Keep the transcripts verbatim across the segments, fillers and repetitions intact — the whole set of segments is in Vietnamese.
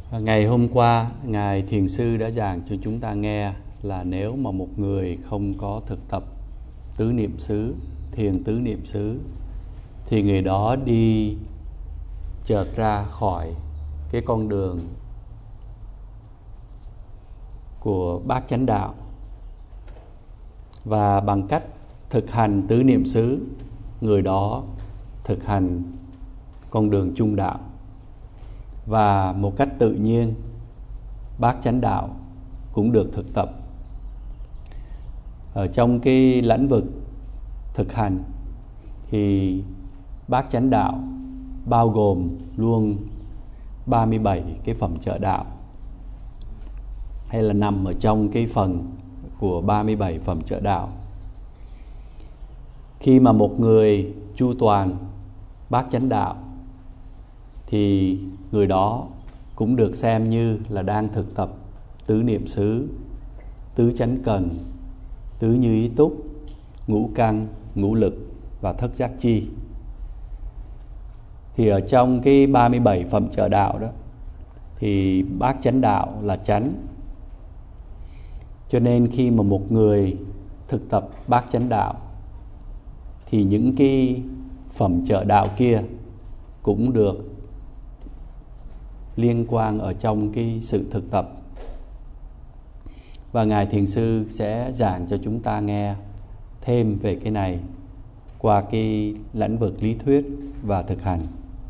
Ngày hôm qua, Ngài Thiền Sư đã giảng cho chúng ta nghe là nếu mà một người không có thực tập tứ niệm xứ, thiền tứ niệm xứ, thì người đó đi chợt ra khỏi cái con đường của bát chánh đạo. Và bằng cách thực hành tứ niệm xứ, người đó thực hành con đường trung đạo. Và một cách tự nhiên, bát chánh đạo cũng được thực tập. Ở trong cái lĩnh vực thực hành thì bát chánh đạo bao gồm luôn ba mươi bảy cái phẩm trợ đạo, hay là nằm ở trong cái phần của ba mươi bảy phẩm trợ đạo. Khi mà một người chu toàn bát chánh đạo thì người đó cũng được xem như là đang thực tập tứ niệm xứ, tứ chánh cần, tứ như ý túc, ngũ căn, ngũ lực và thất giác chi. Thì ở trong cái ba mươi bảy phẩm trợ đạo đó thì bát chánh đạo là chánh. Cho nên khi mà một người thực tập bát chánh đạo thì những cái phẩm trợ đạo kia cũng được liên quan ở trong cái sự thực tập. Và Ngài Thiền Sư sẽ giảng cho chúng ta nghe thêm về cái này qua cái lĩnh vực lý thuyết và thực hành.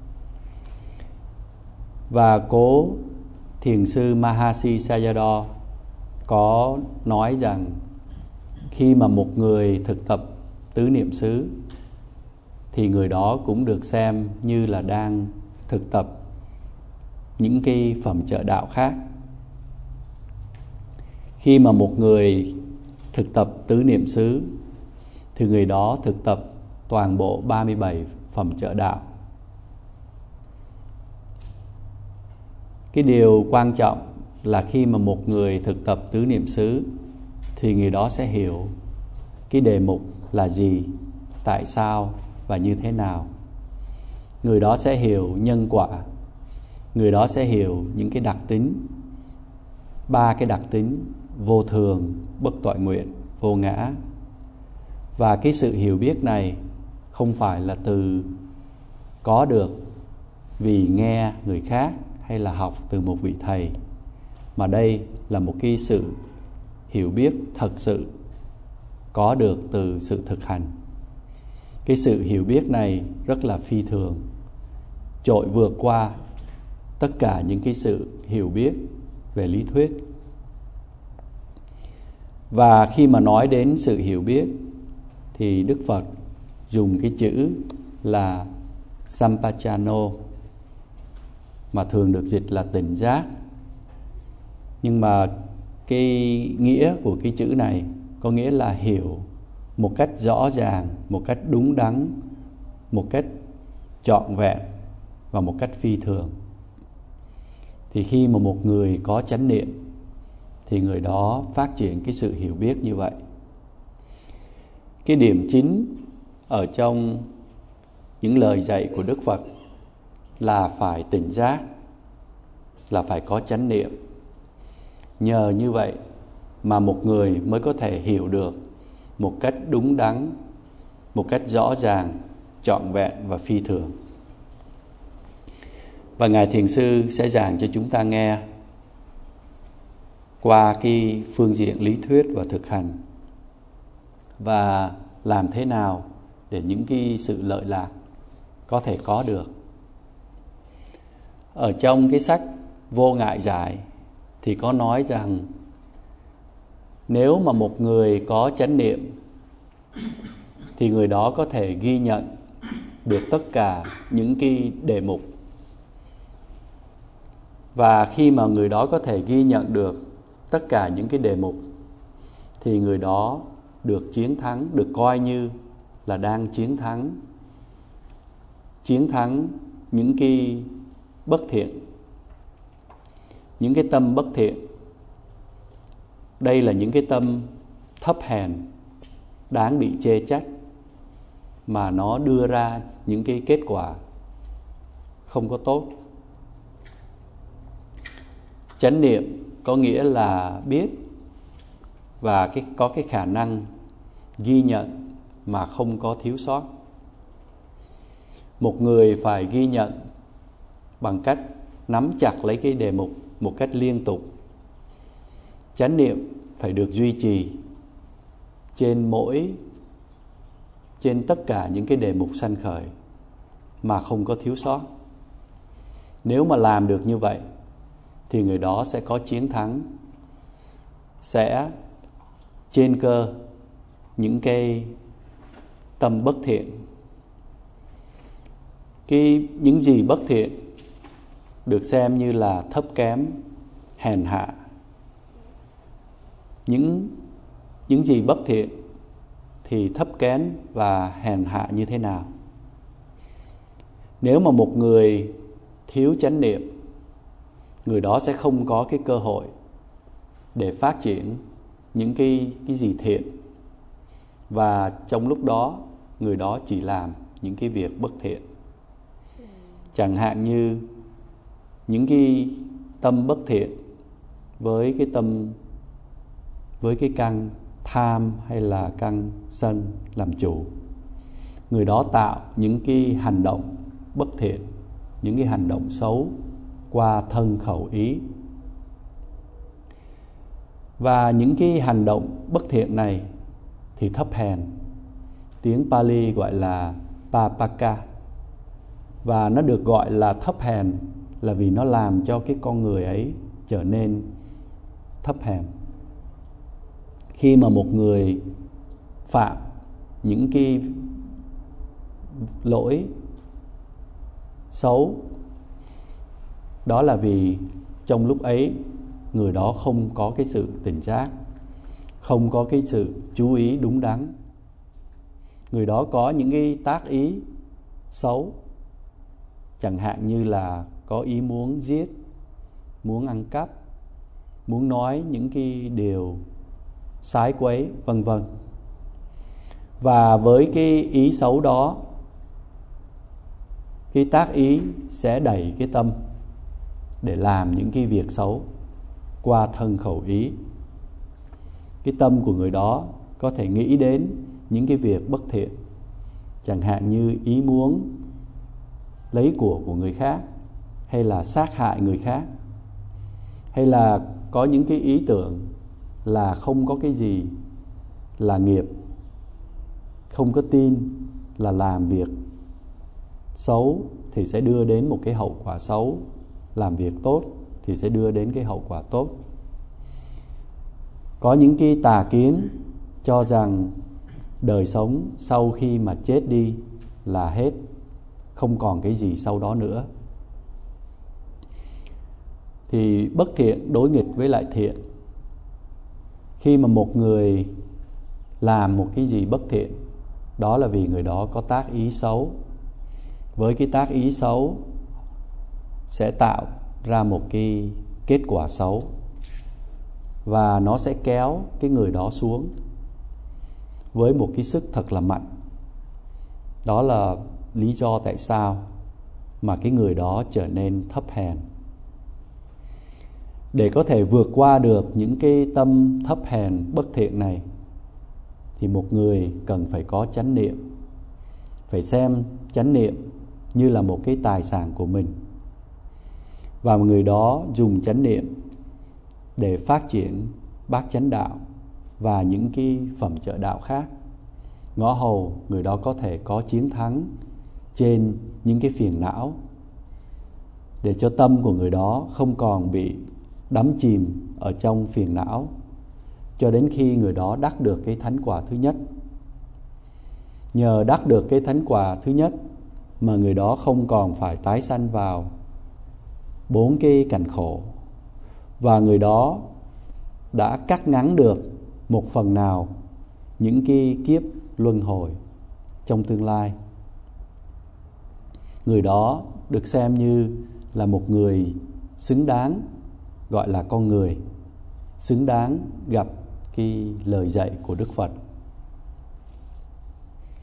Và cố Thiền Sư Mahasi Sayadaw có nói rằng khi mà một người thực tập tứ niệm xứ thì người đó cũng được xem như là đang thực tập những cái phẩm trợ đạo khác. Khi mà một người thực tập tứ niệm xứ thì người đó thực tập toàn bộ ba mươi bảy phẩm trợ đạo. Cái điều quan trọng là khi mà một người thực tập tứ niệm xứ thì người đó sẽ hiểu cái đề mục là gì, tại sao và như thế nào. Người đó sẽ hiểu nhân quả. Người đó sẽ hiểu những cái đặc tính, ba cái đặc tính vô thường, bất toại nguyện, vô ngã. Và cái sự hiểu biết này không phải là từ có được vì nghe người khác hay là học từ một vị thầy, mà đây là một cái sự hiểu biết thật sự có được từ sự thực hành. Cái sự hiểu biết này rất là phi thường, trội vượt qua tất cả những cái sự hiểu biết về lý thuyết. Và khi mà nói đến sự hiểu biết thì Đức Phật dùng cái chữ là Sampajano, mà thường được dịch là tỉnh giác. Nhưng mà cái nghĩa của cái chữ này có nghĩa là hiểu một cách rõ ràng, một cách đúng đắn, một cách trọn vẹn và một cách phi thường. Thì khi mà một người có chánh niệm thì người đó phát triển cái sự hiểu biết như vậy. Cái điểm chính ở trong những lời dạy của Đức Phật là phải tỉnh giác, là phải có chánh niệm. Nhờ như vậy mà một người mới có thể hiểu được một cách đúng đắn, một cách rõ ràng, trọn vẹn và phi thường. Và Ngài Thiền Sư sẽ giảng cho chúng ta nghe qua cái phương diện lý thuyết và thực hành, và làm thế nào để những cái sự lợi lạc có thể có được. Ở trong cái sách Vô Ngại Giải thì có nói rằng nếu mà một người có chánh niệm thì người đó có thể ghi nhận được tất cả những cái đề mục. Và khi mà người đó có thể ghi nhận được tất cả những cái đề mục thì người đó được chiến thắng, được coi như là đang chiến thắng chiến thắng những cái bất thiện, những cái tâm bất thiện. Đây là những cái tâm thấp hèn, đáng bị chê trách, mà nó đưa ra những cái kết quả không có tốt. Chánh niệm có nghĩa là biết và cái, có cái khả năng ghi nhận mà không có thiếu sót. Một người phải ghi nhận bằng cách nắm chặt lấy cái đề mục một cách liên tục. Chánh niệm phải được duy trì trên mỗi trên tất cả những cái đề mục sanh khởi mà không có thiếu sót. Nếu mà làm được như vậy thì người đó sẽ có chiến thắng, sẽ trên cơ những cái tâm bất thiện. Cái những gì bất thiện được xem như là thấp kém, hèn hạ. Những những gì bất thiện thì thấp kém và hèn hạ như thế nào? Nếu mà một người thiếu chánh niệm, người đó sẽ không có cái cơ hội để phát triển những cái cái gì thiện, và trong lúc đó người đó chỉ làm những cái việc bất thiện. Chẳng hạn như những cái tâm bất thiện với cái tâm với cái căn tham hay là căn sân làm chủ, người đó tạo những cái hành động bất thiện, những cái hành động xấu qua thân khẩu ý. Và những cái hành động bất thiện này thì thấp hèn. Tiếng Pali gọi là papaka. Và nó được gọi là thấp hèn là vì nó làm cho cái con người ấy trở nên thấp hèn. Khi mà một người phạm những cái lỗi xấu, đó là vì trong lúc ấy người đó không có cái sự tỉnh giác, không có cái sự chú ý đúng đắn. Người đó có những cái tác ý xấu, chẳng hạn như là có ý muốn giết, muốn ăn cắp, muốn nói những cái điều sái quấy, vân vân. Và với cái ý xấu đó, cái tác ý sẽ đẩy cái tâm để làm những cái việc xấu qua thân khẩu ý. Cái tâm của người đó có thể nghĩ đến những cái việc bất thiện, chẳng hạn như ý muốn lấy của của người khác, hay là sát hại người khác, hay là có những cái ý tưởng là không có cái gì là nghiệp, không có tin là làm việc xấu thì sẽ đưa đến một cái hậu quả xấu, làm việc tốt thì sẽ đưa đến cái hậu quả tốt. Có những cái tà kiến cho rằng đời sống sau khi mà chết đi là hết, không còn cái gì sau đó nữa. Thì bất thiện đối nghịch với lại thiện. Khi mà một người làm một cái gì bất thiện, đó là vì người đó có tác ý xấu. Với cái tác ý xấu sẽ tạo ra một cái kết quả xấu, và nó sẽ kéo cái người đó xuống với một cái sức thật là mạnh. Đó là lý do tại sao mà cái người đó trở nên thấp hèn. Để có thể vượt qua được những cái tâm thấp hèn bất thiện này thì một người cần phải có chánh niệm, phải xem chánh niệm như là một cái tài sản của mình, và người đó dùng chánh niệm để phát triển bát chánh đạo và những cái phẩm trợ đạo khác. Ngõ hầu người đó có thể có chiến thắng trên những cái phiền não, để cho tâm của người đó không còn bị đắm chìm ở trong phiền não, cho đến khi người đó đắc được cái thánh quả thứ nhất. Nhờ đắc được cái thánh quả thứ nhất mà người đó không còn phải tái sanh vào bốn cái cảnh khổ, và người đó đã cắt ngắn được một phần nào những cái kiếp luân hồi trong tương lai. Người đó được xem như là một người xứng đáng gọi là con người, xứng đáng gặp cái lời dạy của Đức Phật.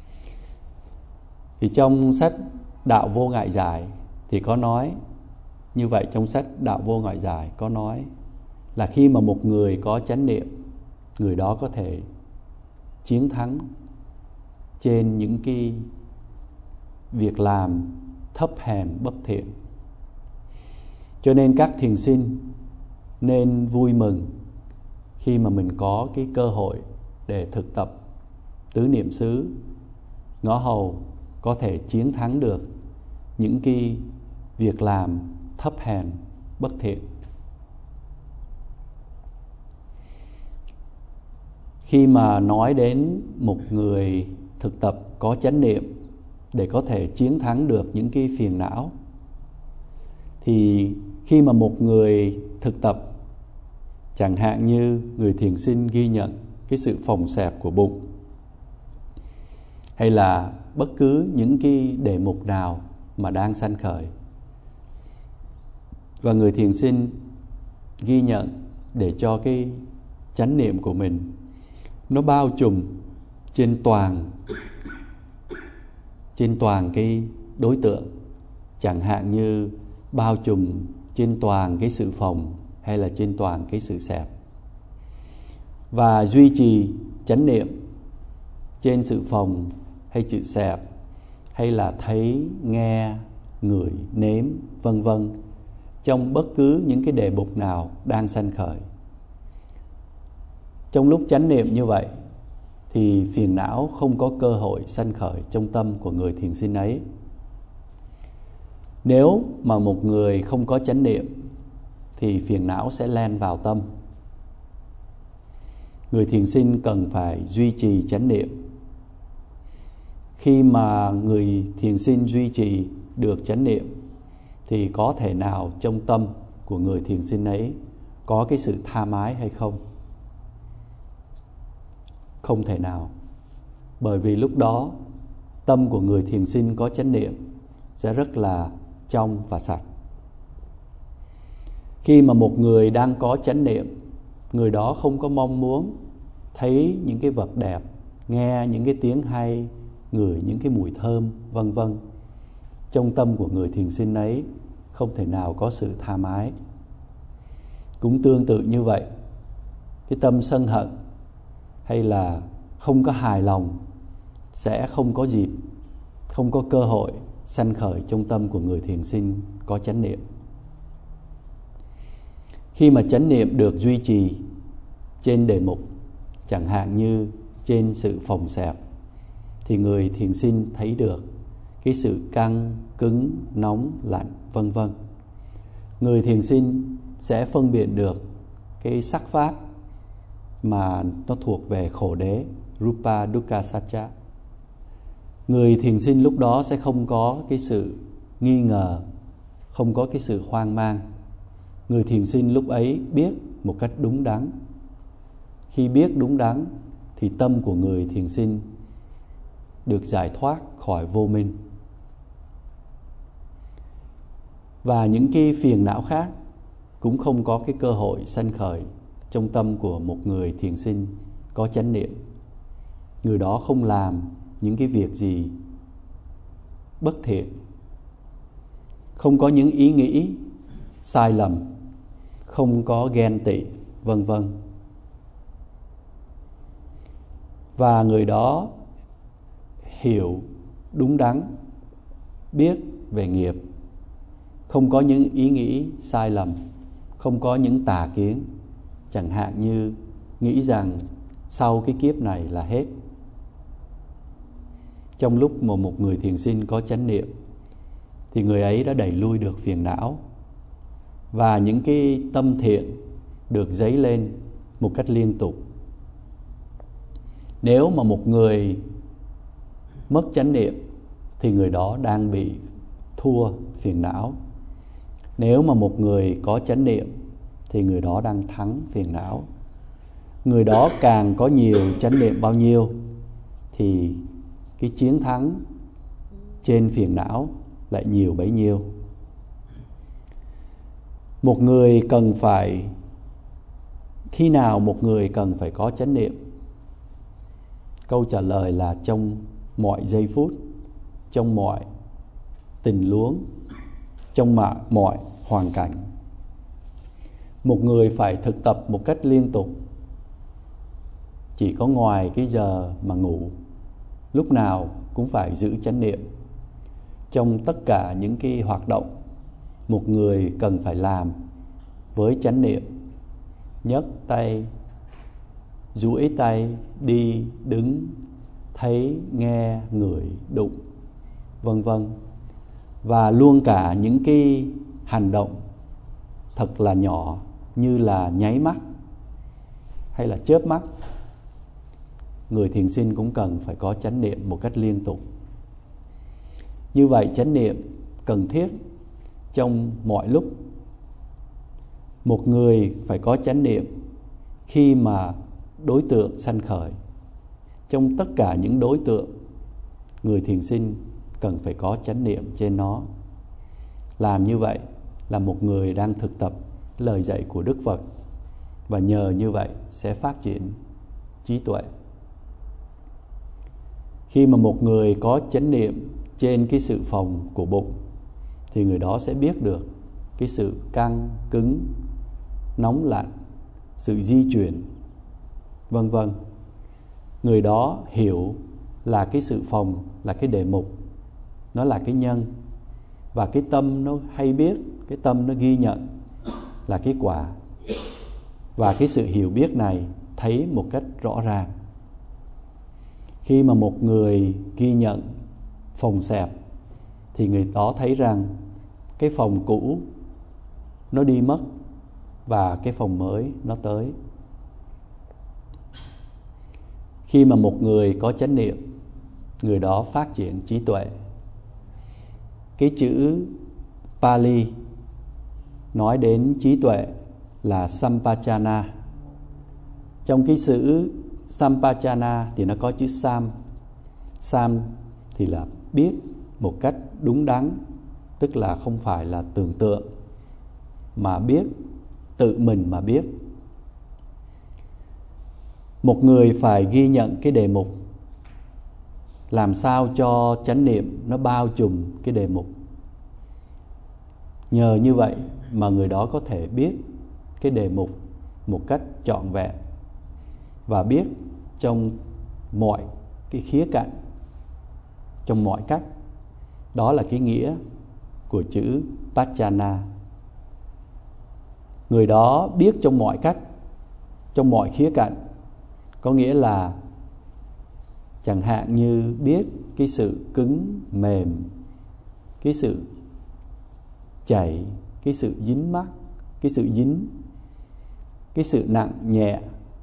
Thì trong sách Đạo Vô Ngại Giải thì có nói như vậy trong sách Đạo Vô Ngoại Giải có nói là khi mà một người có chánh niệm, người đó có thể chiến thắng trên những cái việc làm thấp hèn bất thiện. Cho nên các thiền sinh nên vui mừng khi mà mình có cái cơ hội để thực tập tứ niệm xứ, ngõ hầu có thể chiến thắng được những cái việc làm thấp hèn bất thiện. Khi mà nói đến một người thực tập có chánh niệm để có thể chiến thắng được những cái phiền não, thì khi mà một người thực tập, chẳng hạn như người thiền sinh ghi nhận cái sự phồng xẹp của bụng, hay là bất cứ những cái đề mục nào mà đang sanh khởi, và người thiền sinh ghi nhận để cho cái chánh niệm của mình nó bao trùm trên toàn trên toàn cái đối tượng, chẳng hạn như bao trùm trên toàn cái sự phồng hay là trên toàn cái sự xẹp, và duy trì chánh niệm trên sự phồng hay sự xẹp, hay là thấy, nghe, ngửi, nếm, vân vân, trong bất cứ những cái đề mục nào đang sanh khởi. Trong lúc chánh niệm như vậy thì phiền não không có cơ hội sanh khởi trong tâm của người thiền sinh ấy. Nếu mà một người không có chánh niệm thì phiền não sẽ len vào tâm. Người thiền sinh cần phải duy trì chánh niệm. Khi mà người thiền sinh duy trì được chánh niệm thì có thể nào trong tâm của người thiền sinh ấy có cái sự tham ái hay không? Không thể nào. Bởi vì lúc đó tâm của người thiền sinh có chánh niệm sẽ rất là trong và sạch. Khi mà một người đang có chánh niệm, người đó không có mong muốn thấy những cái vật đẹp, nghe những cái tiếng hay, ngửi những cái mùi thơm, vân vân. Trong tâm của người thiền sinh ấy không thể nào có sự tham ái. Cũng tương tự như vậy, cái tâm sân hận hay là không có hài lòng sẽ không có dịp, không có cơ hội sanh khởi trong tâm của người thiền sinh có chánh niệm. Khi mà chánh niệm được duy trì trên đề mục, chẳng hạn như trên sự phồng xẹp, thì người thiền sinh thấy được cái sự căng, cứng, nóng, lạnh, vân vân. Người thiền sinh sẽ phân biệt được cái sắc pháp mà nó thuộc về khổ đế, Rupa Dukkha Sacca. Người thiền sinh lúc đó sẽ không có cái sự nghi ngờ, không có cái sự hoang mang. Người thiền sinh lúc ấy biết một cách đúng đắn. Khi biết đúng đắn thì tâm của người thiền sinh được giải thoát khỏi vô minh. Và những cái phiền não khác cũng không có cái cơ hội sanh khởi trong tâm của một người thiền sinh có chánh niệm. Người đó không làm những cái việc gì bất thiện, không có những ý nghĩ sai lầm, không có ghen tị, vân vân. Và người đó hiểu đúng đắn, biết về nghiệp, không có những ý nghĩ sai lầm, không có những tà kiến, chẳng hạn như nghĩ rằng sau cái kiếp này là hết. Trong lúc mà một người thiền sinh có chánh niệm thì người ấy đã đẩy lui được phiền não, và những cái tâm thiện được dấy lên một cách liên tục. Nếu mà một người mất chánh niệm thì người đó đang bị thua phiền não. Nếu mà một người có chánh niệm thì người đó đang thắng phiền não. Người đó càng có nhiều chánh niệm bao nhiêu thì cái chiến thắng trên phiền não lại nhiều bấy nhiêu. Một người cần phải, khi nào một người cần phải có chánh niệm? Câu trả lời là trong mọi giây phút, trong mọi tình huống, trong mọi hoàn cảnh. Một người phải thực tập một cách liên tục, chỉ có ngoài cái giờ mà ngủ, lúc nào cũng phải giữ chánh niệm. Trong tất cả những cái hoạt động, một người cần phải làm với chánh niệm. Nhấc tay, duỗi tay, đi, đứng, thấy, nghe, ngửi, đụng, vân vân. Và luôn cả những cái hành động thật là nhỏ như là nháy mắt hay là chớp mắt, người thiền sinh cũng cần phải có chánh niệm một cách liên tục. Như vậy chánh niệm cần thiết trong mọi lúc. Một người phải có chánh niệm khi mà đối tượng sanh khởi. Trong tất cả những đối tượng, người thiền sinh cần phải có chánh niệm trên nó. Làm như vậy là một người đang thực tập lời dạy của Đức Phật, và nhờ như vậy sẽ phát triển trí tuệ. Khi mà một người có chánh niệm trên cái sự phồng của bụng, thì người đó sẽ biết được cái sự căng, cứng, nóng lạnh, sự di chuyển, vân vân. Người đó hiểu là cái sự phồng là cái đề mục, nó là cái nhân, và cái tâm nó hay biết, cái tâm nó ghi nhận là cái quả. Và cái sự hiểu biết này thấy một cách rõ ràng. Khi mà một người ghi nhận phồng xẹp, thì người đó thấy rằng cái phồng cũ nó đi mất và cái phồng mới nó tới. Khi mà một người có chánh niệm, người đó phát triển trí tuệ. Cái chữ Pali nói đến trí tuệ là Sampajana. Trong cái chữ Sampajana thì nó có chữ Sam. Sam thì là biết một cách đúng đắn, tức là không phải là tưởng tượng, mà biết, tự mình mà biết. Một người phải ghi nhận cái đề mục, làm sao cho chánh niệm nó bao trùm cái đề mục. Nhờ như vậy mà người đó có thể biết cái đề mục một cách trọn vẹn, và biết trong mọi cái khía cạnh, trong mọi cách. Đó là cái nghĩa của chữ Pachana. Người đó biết trong mọi cách, trong mọi khía cạnh, có nghĩa là chẳng hạn như biết cái sự cứng, mềm, cái sự chảy, cái sự dính mắc, cái sự dính, cái sự nặng, nhẹ,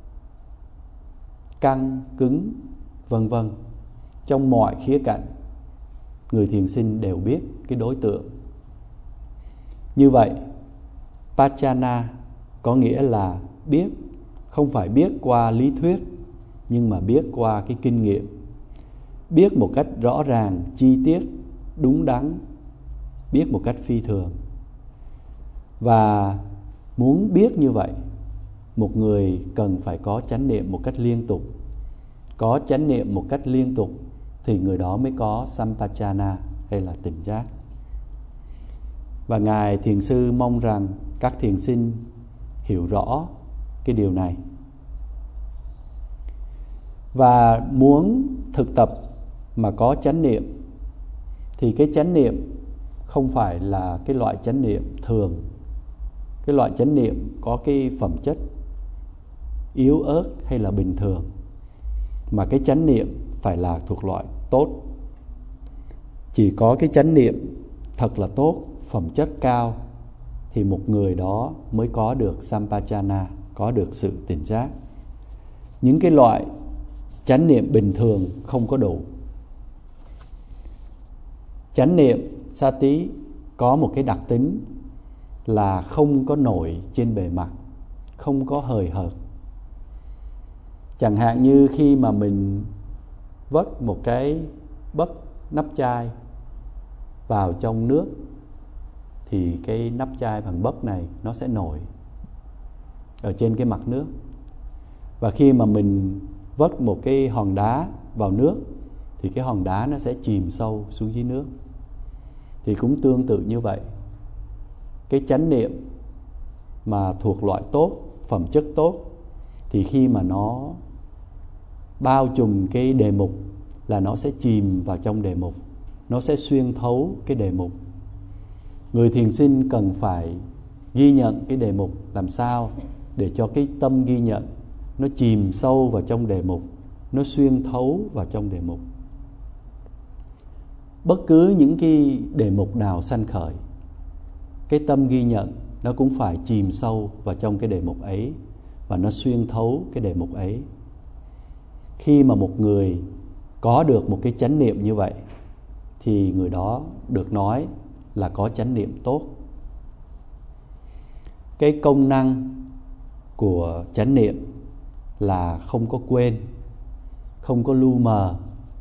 căng, cứng, vân vân. Trong mọi khía cạnh, người thiền sinh đều biết cái đối tượng. Như vậy, Pachana có nghĩa là biết, không phải biết qua lý thuyết, nhưng mà biết qua cái kinh nghiệm. Biết một cách rõ ràng, chi tiết, đúng đắn, biết một cách phi thường. Và muốn biết như vậy, một người cần phải có chánh niệm một cách liên tục. Có chánh niệm một cách liên tục thì người đó mới có Sampajana hay là tỉnh giác. Và Ngài Thiền Sư mong rằng các thiền sinh hiểu rõ cái điều này. Và muốn thực tập mà có chánh niệm, thì cái chánh niệm không phải là cái loại chánh niệm thường. Cái loại chánh niệm có cái phẩm chất yếu ớt hay là bình thường, mà cái chánh niệm phải là thuộc loại tốt. Chỉ có cái chánh niệm thật là tốt, phẩm chất cao, thì một người đó mới có được Sampajana, có được sự tỉnh giác. Những cái loại chánh niệm bình thường không có đủ. Chánh niệm Sati có một cái đặc tính là không có nổi trên bề mặt, không có hời hợt. Chẳng hạn như khi mà mình vớt một cái bấc nắp chai vào trong nước, thì cái nắp chai bằng bấc này nó sẽ nổi ở trên cái mặt nước. Và khi mà mình vớt một cái hòn đá vào nước, thì cái hòn đá nó sẽ chìm sâu xuống dưới nước. Thì cũng tương tự như vậy. cái chánh niệm mà thuộc loại tốt, phẩm chất tốt, thì khi mà nó bao trùm cái đề mục là nó sẽ chìm vào trong đề mục, nó sẽ xuyên thấu cái đề mục. Người thiền sinh cần phải ghi nhận cái đề mục làm sao để cho cái tâm ghi nhận nó chìm sâu vào trong đề mục, nó xuyên thấu vào trong đề mục. Bất cứ những cái đề mục nào sanh khởi, cái tâm ghi nhận nó cũng phải chìm sâu vào trong cái đề mục ấy và nó xuyên thấu cái đề mục ấy. Khi mà một người có được một cái chánh niệm như vậy thì người đó được nói là có chánh niệm tốt. Cái công năng của chánh niệm là không có quên, không có lu mờ.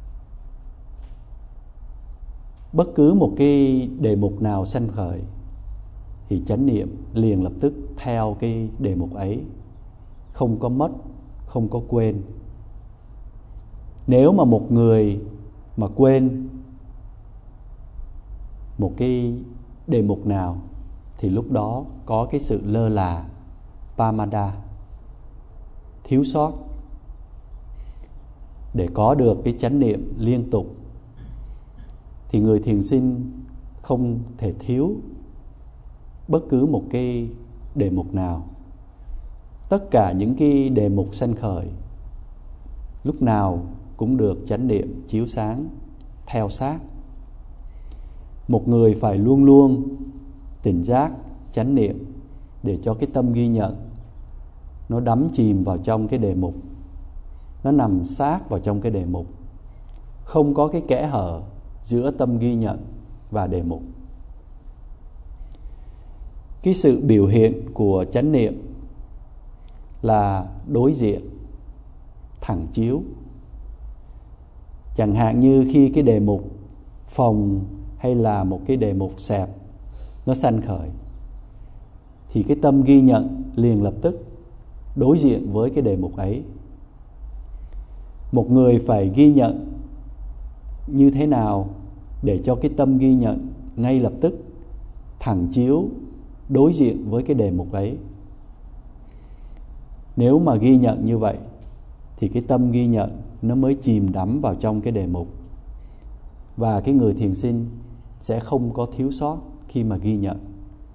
Bất cứ một cái đề mục nào sanh khởi thì chánh niệm liền lập tức theo cái đề mục ấy, không có mất, không có quên. Nếu mà một người mà quên một cái đề mục nào thì lúc đó có cái sự lơ là, pamada, thiếu sót. Để có được cái chánh niệm liên tục thì người thiền sinh không thể thiếu bất cứ một cái đề mục nào. Tất cả những cái đề mục sanh khởi lúc nào cũng được chánh niệm chiếu sáng theo sát. Một người phải luôn luôn tỉnh giác, chánh niệm để cho cái tâm ghi nhận nó đắm chìm vào trong cái đề mục, nó nằm sát vào trong cái đề mục, không có cái kẽ hở giữa tâm ghi nhận và đề mục. Cái sự biểu hiện của chánh niệm là đối diện, thẳng chiếu. Chẳng hạn như khi cái đề mục phòng hay là một cái đề mục xẹp nó sanh khởi thì cái tâm ghi nhận liền lập tức đối diện với cái đề mục ấy. Một người phải ghi nhận như thế nào để cho cái tâm ghi nhận ngay lập tức thẳng chiếu đối diện với cái đề mục ấy. Nếu mà ghi nhận như vậy thì cái tâm ghi nhận nó mới chìm đắm vào trong cái đề mục, và cái người thiền sinh sẽ không có thiếu sót khi mà ghi nhận.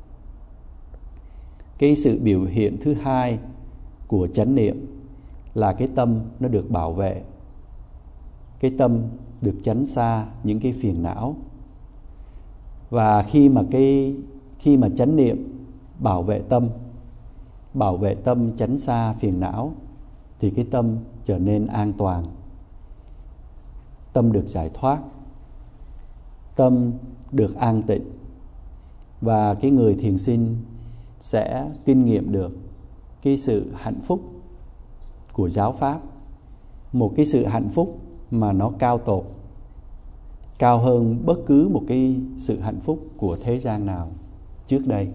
Cái sự biểu hiện thứ hai của chánh niệm là cái tâm nó được bảo vệ. Cái tâm được tránh xa những cái phiền não. Và khi mà cái khi mà chánh niệm bảo vệ tâm, bảo vệ tâm tránh xa phiền não thì cái tâm trở nên an toàn. Tâm được giải thoát, tâm được an tịnh, và cái người thiền sinh sẽ kinh nghiệm được cái sự hạnh phúc của giáo pháp, một cái sự hạnh phúc mà nó cao tột, cao hơn bất cứ một cái sự hạnh phúc của thế gian nào trước đây.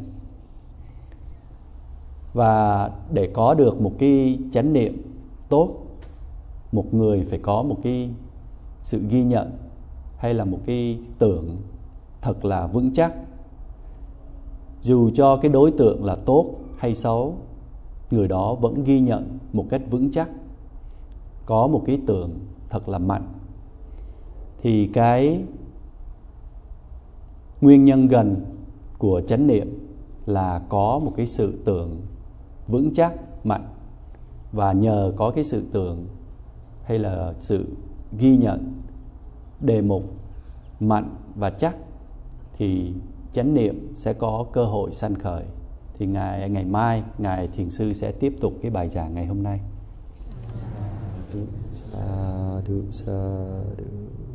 Và để có được một cái chánh niệm tốt, một người phải có một cái sự ghi nhận hay là một cái tưởng thật là vững chắc. Dù cho cái đối tượng là tốt hay xấu, người đó vẫn ghi nhận một cách vững chắc, có một cái tưởng thật là mạnh. Thì cái nguyên nhân gần của chánh niệm là có một cái sự tưởng vững chắc, mạnh. Và nhờ có cái sự tưởng hay là sự ghi nhận đề mục mạnh và chắc thì chánh niệm sẽ có cơ hội sanh khởi. Thì ngày ngày mai ngài thiền sư sẽ tiếp tục cái bài giảng ngày hôm nay. Sa du sa du.